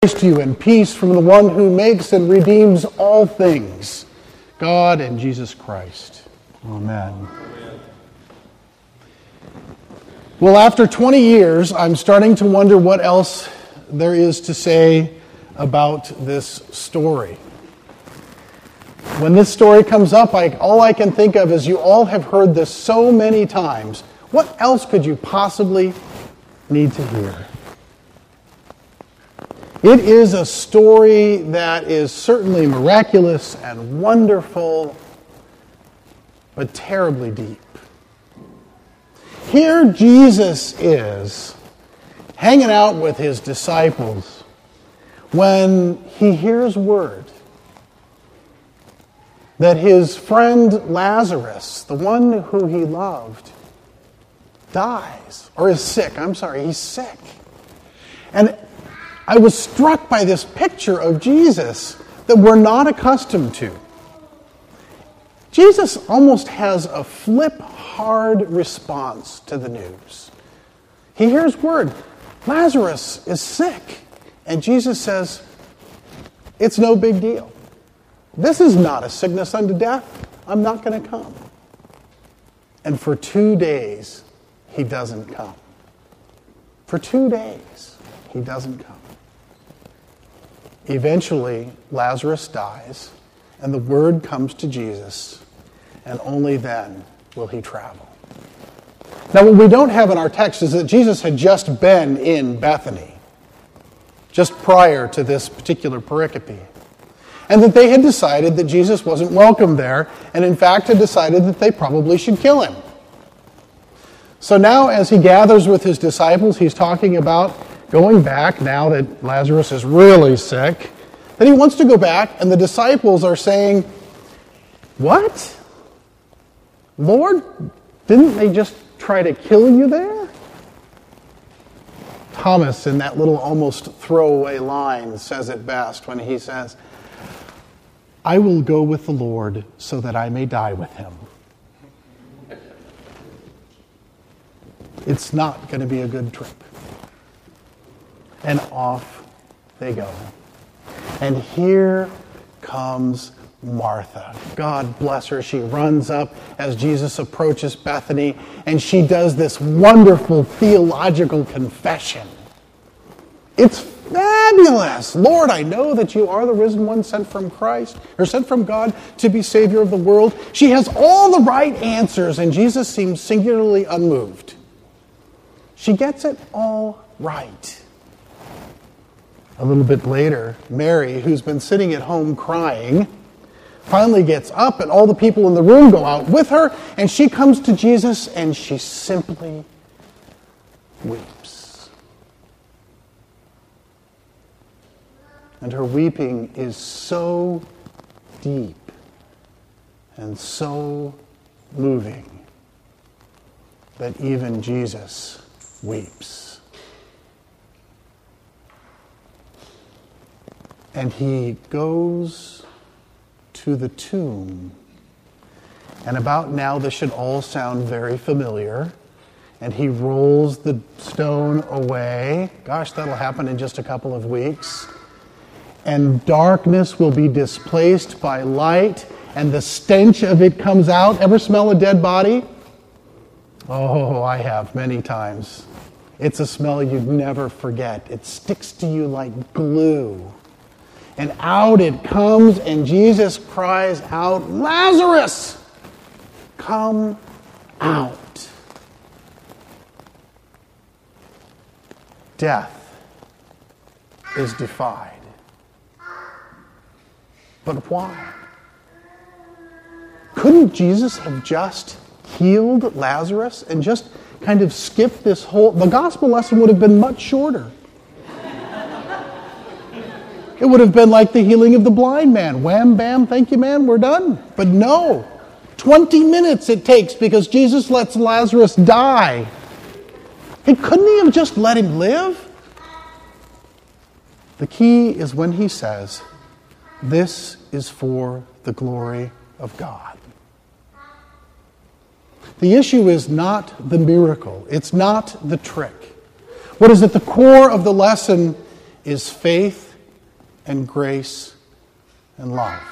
Grace to you and peace from the one who makes and redeems all things, God and Jesus Christ. Amen. Well, after 20 years, I'm starting to wonder what else there is to say about this story. When this story comes up, all I can think of is you all have heard this so many times. What else could you possibly need to hear? It is a story that is certainly miraculous and wonderful, but terribly deep. Here Jesus is hanging out with his disciples when he hears word that his friend Lazarus, the one who he loved, dies, or is sick. He's sick. And I was struck by this picture of Jesus that we're not accustomed to. Jesus almost has a flip-hard response to the news. He hears word, Lazarus is sick. And Jesus says, it's no big deal. This is not a sickness unto death. I'm not going to come. And for 2 days, he doesn't come. For 2 days, he doesn't come. Eventually, Lazarus dies, and the word comes to Jesus, and only then will he travel. Now, what we don't have in our text is that Jesus had just been in Bethany, just prior to this particular pericope, and that they had decided that Jesus wasn't welcome there, and in fact had decided that they probably should kill him. So now, as he gathers with his disciples, he's talking about going back now that Lazarus is really sick, that he wants to go back, and the disciples are saying, what? Lord, didn't they just try to kill you there? Thomas, in that little almost throwaway line, says it best when he says, I will go with the Lord so that I may die with him. It's not going to be a good trip. And off they go. And here comes Martha. God bless her. She runs up as Jesus approaches Bethany, and she does this wonderful theological confession. It's fabulous. Lord, I know that you are the risen one sent from Christ, or sent from God to be Savior of the world. She has all the right answers, and Jesus seems singularly unmoved. She gets it all right. A little bit later, Mary, who's been sitting at home crying, finally gets up, and all the people in the room go out with her, and she comes to Jesus, and she simply weeps. And her weeping is so deep and so moving that even Jesus weeps. And he goes to the tomb. And about now, this should all sound very familiar. And he rolls the stone away. Gosh, that'll happen in just a couple of weeks. And darkness will be displaced by light, and the stench of it comes out. Ever smell a dead body? Oh, I have many times. It's a smell you'd never forget. It sticks to you like glue. And out it comes, and Jesus cries out, Lazarus, come out. Death is defied. But why? Couldn't Jesus have just healed Lazarus and just kind of skipped this whole... The gospel lesson would have been much shorter. It would have been like the healing of the blind man. Wham, bam, thank you, man, we're done. But no, 20 minutes it takes because Jesus lets Lazarus die. Couldn't he have just let him live? The key is when he says, this is for the glory of God. The issue is not the miracle. It's not the trick. What is at the core of the lesson is faith and grace and love.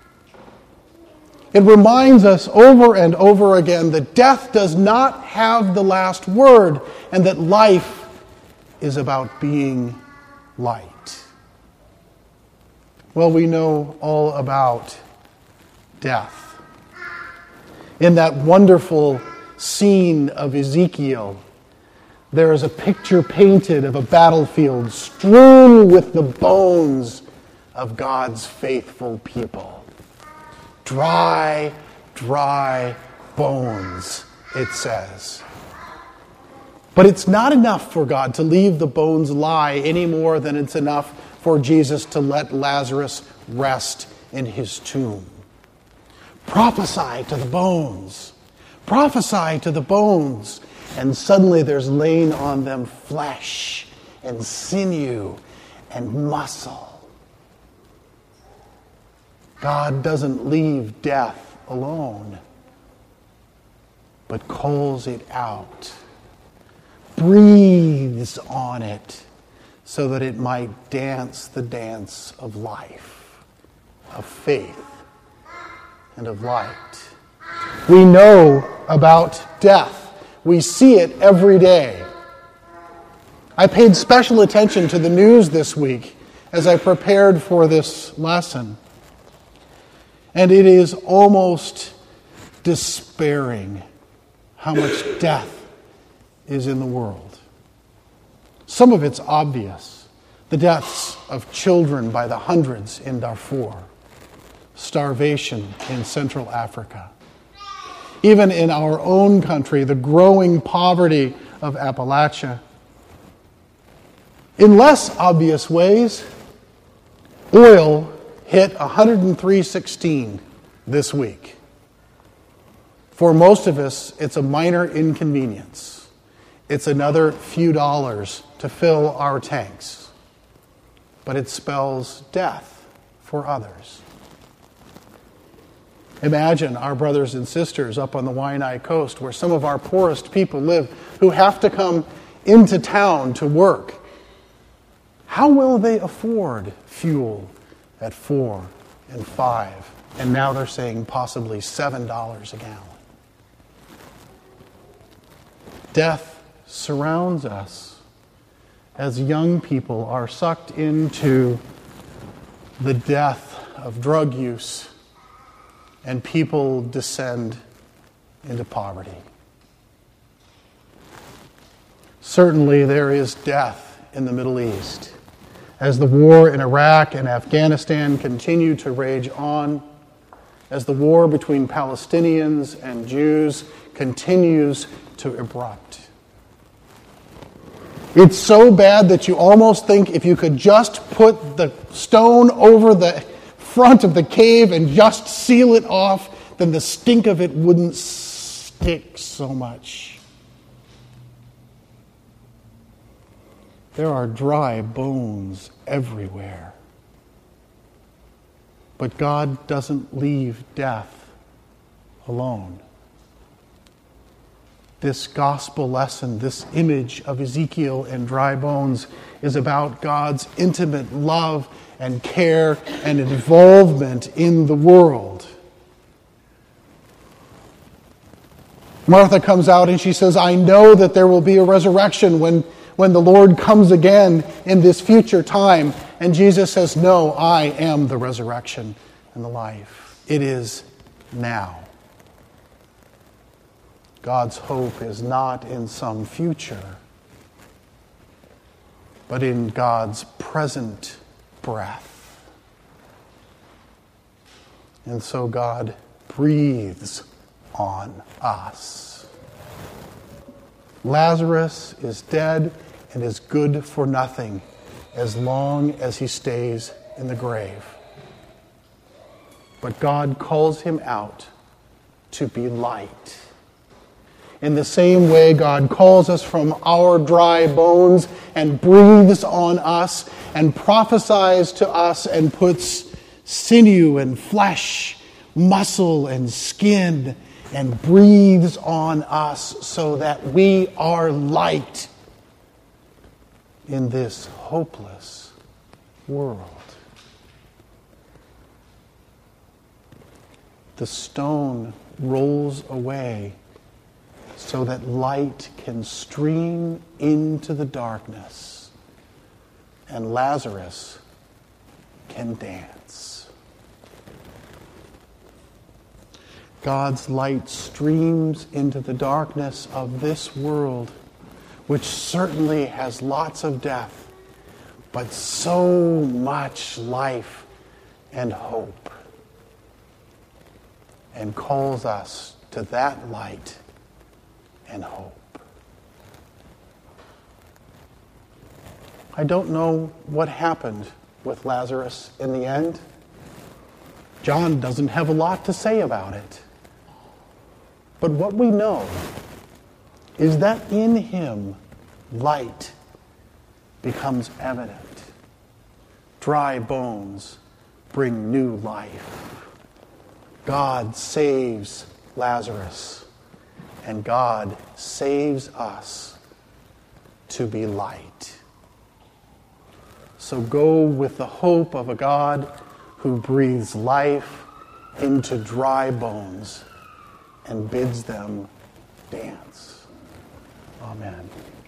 It reminds us over and over again that death does not have the last word and that life is about being light. Well, we know all about death. In that wonderful scene of Ezekiel, there is a picture painted of a battlefield strewn with the bones of God's faithful people. Dry, dry bones, it says. But it's not enough for God to leave the bones lie any more than it's enough for Jesus to let Lazarus rest in his tomb. Prophesy to the bones. Prophesy to the bones. And suddenly there's lain on them flesh and sinew and muscle. God doesn't leave death alone, but calls it out, breathes on it so that it might dance the dance of life, of faith, and of light. We know about death. We see it every day. I paid special attention to the news this week as I prepared for this lesson. And it is almost despairing how much death is in the world. Some of it's obvious. The deaths of children by the hundreds in Darfur. Starvation in Central Africa. Even in our own country, the growing poverty of Appalachia. In less obvious ways, oil hit 103.16 this week. For most of us, it's a minor inconvenience. It's another few dollars to fill our tanks. But it spells death for others. Imagine our brothers and sisters up on the Waianae Coast, where some of our poorest people live, who have to come into town to work. How will they afford fuel at $4 and $5, and now they're saying possibly $7 a gallon? Death surrounds us as young people are sucked into the death of drug use and people descend into poverty. Certainly there is death in the Middle East. As the war in Iraq and Afghanistan continue to rage on, as the war between Palestinians and Jews continues to erupt. It's so bad that you almost think if you could just put the stone over the front of the cave and just seal it off, then the stink of it wouldn't stick so much. There are dry bones everywhere. But God doesn't leave death alone. This gospel lesson, this image of Ezekiel and dry bones, is about God's intimate love and care and involvement in the world. Martha comes out and she says, I know that there will be a resurrection when the Lord comes again in this future time. And Jesus says, no, I am the resurrection and the life. It is now. God's hope is not in some future, but in God's present breath. And so God breathes on us. Lazarus is dead and is good for nothing as long as he stays in the grave. But God calls him out to be light. In the same way, God calls us from our dry bones and breathes on us and prophesies to us and puts sinew and flesh, muscle and skin, and breathes on us so that we are light in this hopeless world. the stone rolls away so that light can stream into the darkness and Lazarus can dance. God's light streams into the darkness of this world, which certainly has lots of death, but so much life and hope, and calls us to that light and hope. I don't know what happened with Lazarus in the end. John doesn't have a lot to say about it. But what we know is that in him, light becomes evident. Dry bones bring new life. God saves Lazarus, and God saves us to be light. So go with the hope of a God who breathes life into dry bones and bids them dance. Amen.